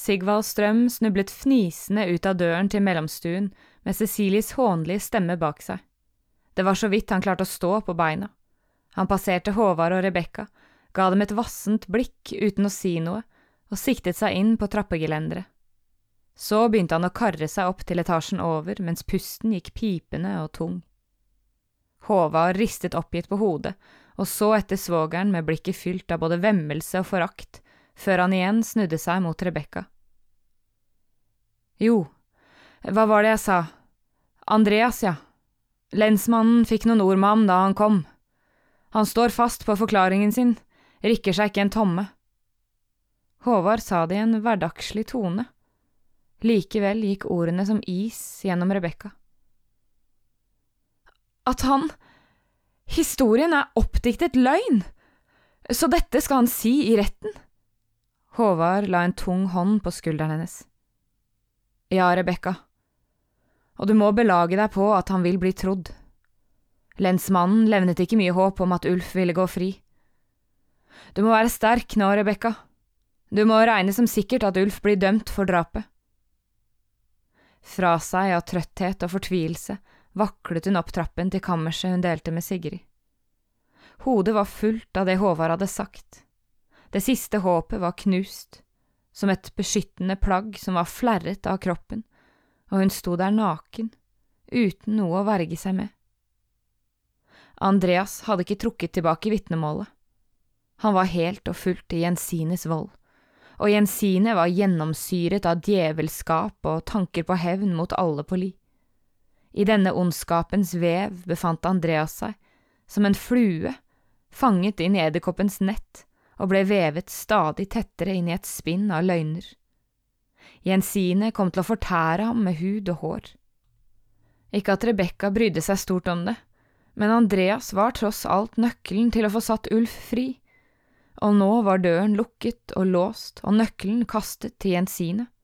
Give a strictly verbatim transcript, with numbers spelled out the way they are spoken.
Sigvald Strøm snublet fnisende ut av døren til mellomstuen med Cecilies hånlige stemme bak seg. Det var så vidt han klarte å stå på beina. Han passerte Håvard og Rebekka, ga dem et vassent blikk uten å si noe, og siktet seg inn på trappegelendere. Så begynte han å karre seg opp til etasjen over, mens pusten gikk pipende og tung. Håvard ristet oppgitt på hodet, og så etter svogeren med blikket fylt av både vemmelse og forakt, før han igjen snudde seg mot Rebekka. Jo, hva var det jeg sa? Andreas, ja. Lensmannen fikk noen ord med ham da han kom. Han står fast på forklaringen sin, rikker seg ikke en tomme. Håvard sa det i en hverdagslig tone. Likevel gikk ordene som is gjennom Rebekka. At han… Historien er oppdiktet løgn, så dette skal han si i retten. Håvard la en tung hånd på skulderen hennes. Ja, Rebekka, og du må belage deg på at han vil bli trodd. Lensmannen levnet ikke mye håp om at Ulf ville gå fri. Du må være sterk nå, Rebekka. Du må regne som sikkert at Ulf blir dømt for drapet. Fra seg av trøtthet og fortvilelse vaklet hun opp trappen til kammerset hun delte med Sigrid. Hodet var fullt av det Håvard hadde sagt. Det siste håpet var knust, som et beskyttende plagg som var flerret av kroppen, og hun sto der naken, uten noe å verge seg med. Andreas hadde ikke trukket tilbake vitnemålet. Han var helt og fullt i Jensines vold, og Jensine var gjennomsyret av djevelskap og tanker på hevn mot alle på li. I denne ondskapens vev befant Andreas seg, som en flue, fanget inn i edderkoppens nett, og ble vevet stadig tettere inn i et spinn av løgner. Jensine kom til å fortære ham med hud og hår. Ikke at Rebekka brydde seg stort om det, men Andreas var tross alt nøkkelen til å få satt Ulf fri, og nå var døren lukket og låst og nøkkelen kastet til Jensine.